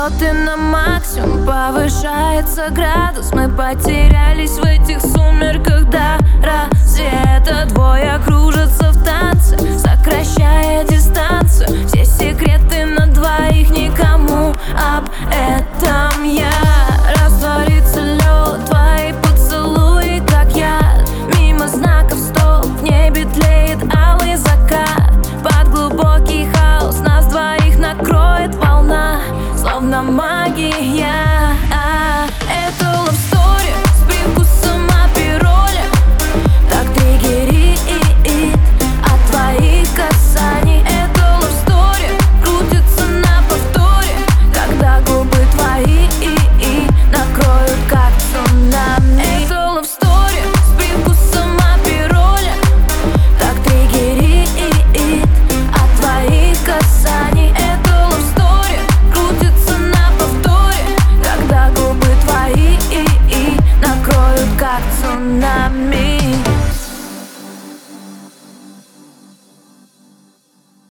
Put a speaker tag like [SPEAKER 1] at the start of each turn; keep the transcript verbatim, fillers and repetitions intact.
[SPEAKER 1] Обороты на максимум, повышается градус. Мы потерялись в этих сумерках до рассвета. Двое кружатся в танце, сокращая дистанцию. Все секреты на двоих, никому об этом. Я растворится лед, твои поцелуи как яд. Мимо знаков стоп, в небе тлеет алый закат. Под глубокий хаос нас двоих накроет волна, словно магия.